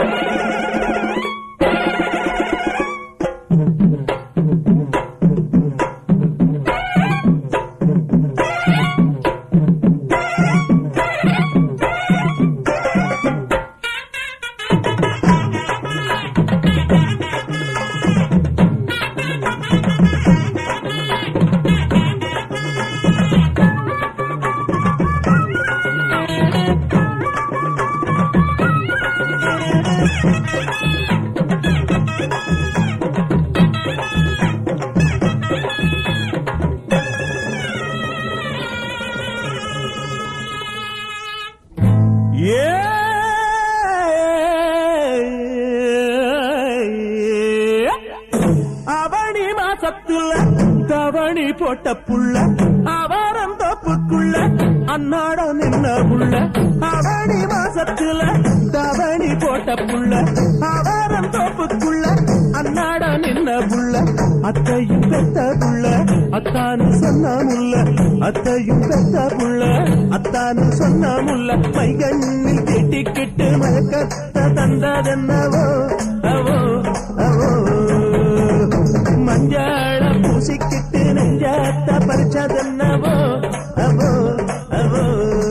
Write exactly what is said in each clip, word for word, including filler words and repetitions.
அவனி மாசத்துல தவணி போட்ட புள்ள அவரம் தோப்புக்குள்ள அன்னாட நின்ன புள்ள அவனி மாசத்துல தவணி போட்ட புள்ள அவரம் தோப்புக்குள்ள அன்னாட நின்ன புள்ள அத்தையும் பெத்த புள்ள அத்தானு சொன்ன முல்ல அத்தையும் பெத்த புள்ள அத்தானு சொன்ன முல்ல மைகண்ணில் கெட்டிக்கிட்டு மயக்கத்த தந்ததென்னவோ அவோ அவோ மஞ்சாள பூசிக்கிட்டு நெஞ்சாத்த பறிச்சதென்னவோ அவோ அவோ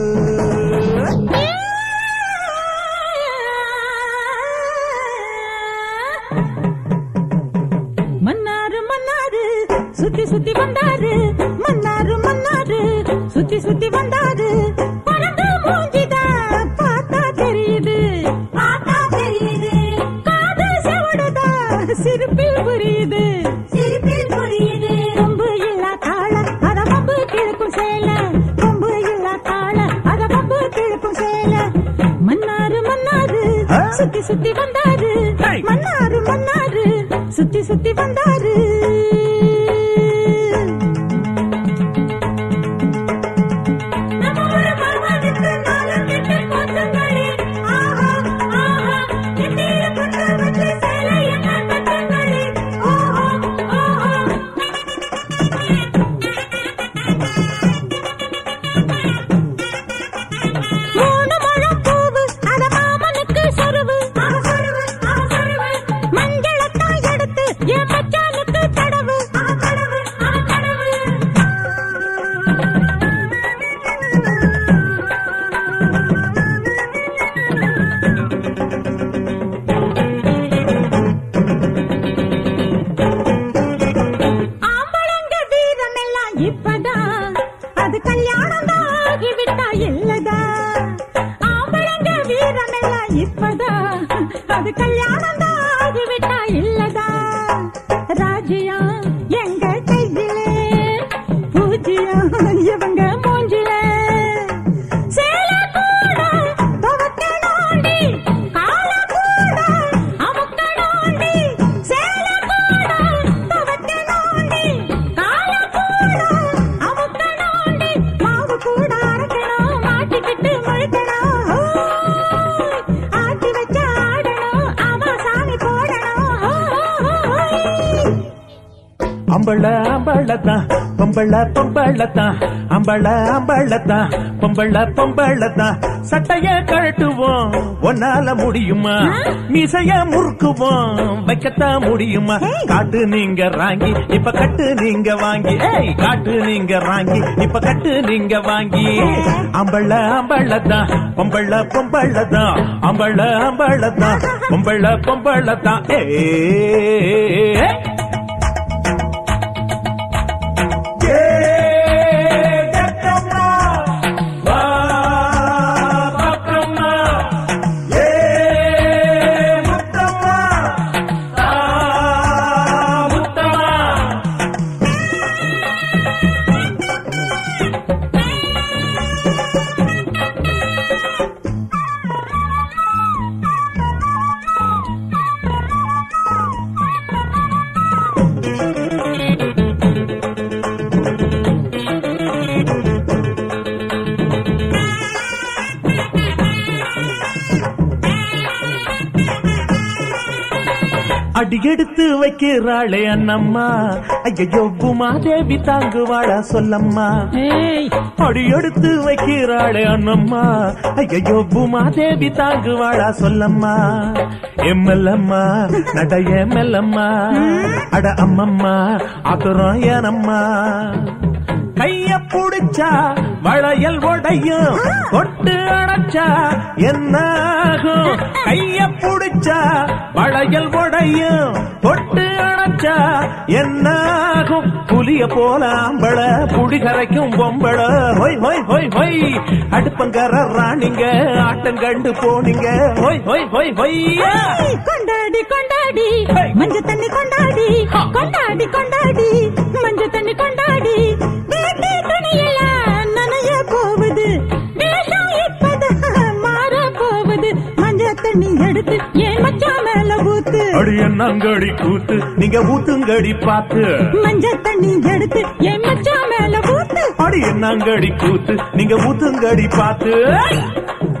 மன்னாரு மன்னாரு சுத்தி சுத்தி வந்தாரு மன்னாரு மன்னாரு சுத்தி சுத்தி வந்தாரு பறந்து மூஞ்சிதான் பார்த்தா தெரியுது பார்த்தா தெரியுது காது செவடுதா சிரிப்பில் புரியுது சிரிப்பில் புரியுது கொம்பு இல்லா காள அத பம்பு கிழக்கும் சேல கொம்பு இல்லா காள அத பம்பு கிழக்கும் சேல மன்னாரு மன்னாரு சுத்தி சுத்தி வந்தாரு மன்னாரு மன்னாரு சுத்தி சுத்தி வந்தாரு அது கல்யாணம் தான் ஆகிவிட்டா இல்லதா ராஜ்யா எங்க கையிலே பூஜ்யா இவங்க மூஞ்சிலே சேல கூட துவக்கணோண்டி கால கூட அமுக்கணோண்டி சேல கூட துவக்கணோண்டி கால கூட அமுக்கணோண்டி மாவு கூட அரைக்கணும் மாட்டிக்கிட்டு முழிக்கணும் அம்பள அம்பளத்தான் பொம்பள பொம்பளத்தான் அம்பள அம்பளத்தான் பொம்பள பொம்பளத்தான் சட்டைய கழட்டுவோம் ஒன்னால முடியுமா மீசைய முறுக்குவோம் வைக்கத்தான் முடியுமா காட்டு நீங்க ராங்கி இப்ப கட்டு நீங்க வாங்கி காட்டு நீங்க ராங்கி இப்ப கட்டு நீங்க வாங்கி அம்பள அம்பளத்தான் பொம்பள பொம்பளத்தான் அம்பள அம்பளத்தான் பொம்பள பொம்பளத்தான் ஏ அடி எடுத்து வைக்கிறாளே அண்ணம்மா ஐயோ பூமாதேவி தாங்குவாளா சொல்லம்மா அடி எடுத்து வைக்கிறாளே அண்ணம்மா ஐயோ பூமாதேவி தாங்குவாளா சொல்லம்மா எம்மெல்லம்மா நடைய மெல்லம்மா அட அம்மம்மா ஆக்குறோம் ஏனம்மா கைய புடிச்சா வளையல் உடையும் கொட்டு அடைச்சா என்னாகும் கைய புடிச்சா வளையல் உடையும் கொட்டு அடைச்சா என்னாகும் புலிய போல ஆம்பள புடி கரைக்கும் பொம்பள ஹொய் ஹொய் ஹொய் ஹொய் அடுப்பங்கர ராணிங்க ஆட்டம் கண்டு போனீங்க ஹொய் ஹொய் ஹொய் ஹொய் கொண்டாடி கொண்டாடி மஞ்ச தண்ணி கொண்டாடி கொண்டாடி கொண்டாடி மஞ்ச தண்ணி கொண்டாடி துணியெல்லாம் நனைய போகுது வேஷம் இப்பதான் மாற போகுது மஞ்ச தண்ணி எடுத்து ஏன் மச்சா மேல ஊத்து அடி என்னங்கடி கூத்து நீங்க ஊத்துங்கடி பாத்து மஞ்ச தண்ணி எடுத்து ஏன் மச்சா மேல ஊத்து அடி என்னங்கடி கூத்து நீங்க ஊத்துங்கடி பாத்து